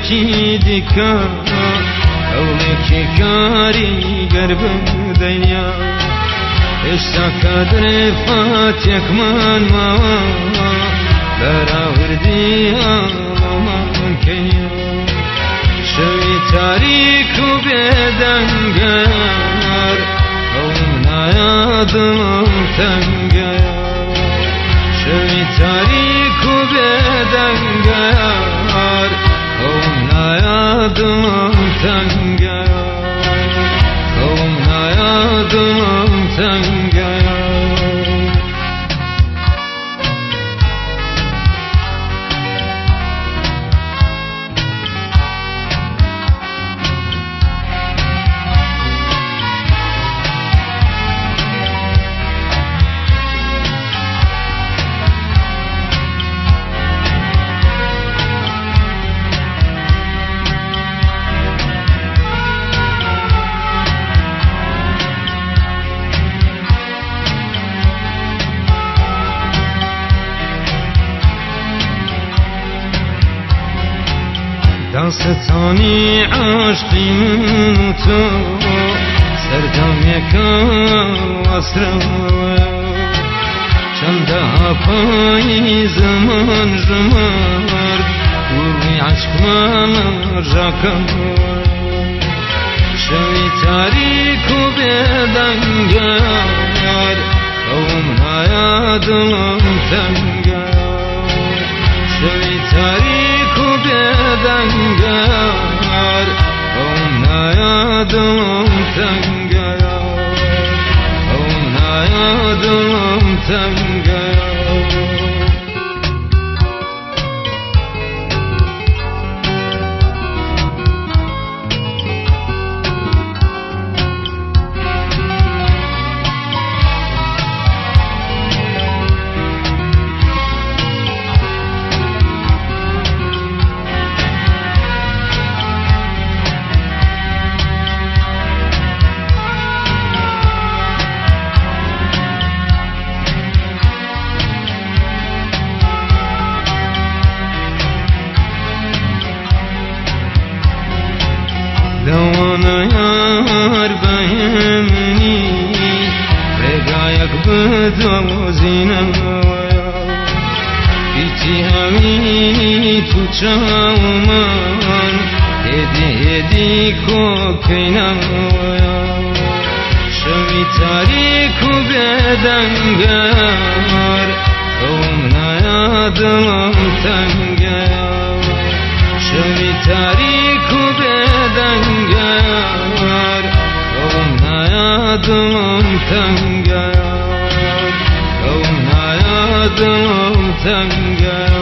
هەولێکی دیکە هەولێکی کاریگەر بدەنیا هێشتا کادرێ فاتێکمان ماوە بەراوردی ئاڵۆمان کەنیا شەوی تاریک و بێدەنگەر هەوڵم نایە دڵم تەنگەیە شەوی تاریک و بێدەنگەر هەوڵم نایە دڵم تەنگەیە هەوڵم نایە دڵم تەنگەیە داستانی عاشقی من و تو سەردەمێکە وەسرەوە چەندەها پای زەمان ژمارد وڕووی عەشقمان ژاکەوە شەوی تاریک و بێدەنگەر هەوڵم نایە دڵم تەنگەیە شەوی تاریک و بێدەنگەر هەوڵم نایە دڵم تەنگەیە هەوڵم نایە دڵم تەنگەیە لەوانە یار بەهێمنی ڕێگایەک بدۆزینەوەیە هیچی هەوینی تو چاومان هێدی هێدی کۆکەینەوەیە شەوی تاریک و بێدەنگەر هەوڵم نایە دڵم تەنگەیە شەوی تاریک و بێدەنگەر هەوڵم نایە دڵم تەنگەیە هەوڵم نایە دڵم تەنگەیە